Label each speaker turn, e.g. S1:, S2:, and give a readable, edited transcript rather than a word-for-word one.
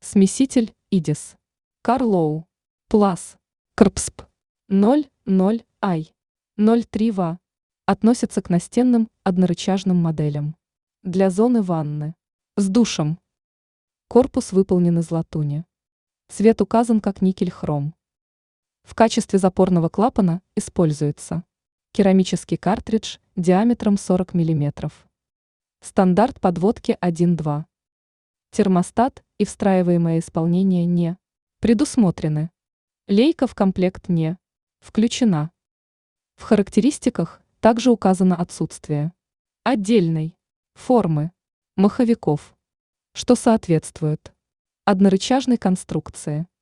S1: Смеситель ИДИС. Карлоу. Плас. КРПСП. 00I. 03 ва. Относится к настенным однорычажным моделям. Для зоны ванны. С душем. Корпус выполнен из латуни. Цвет указан как никель-хром. В качестве запорного клапана используется керамический картридж диаметром 40 мм. Стандарт подводки 1.2. Термостат и встраиваемое исполнение не предусмотрены. Лейка в комплект не включена. В характеристиках также указано отсутствие отдельной формы маховиков, что соответствует однорычажной конструкции.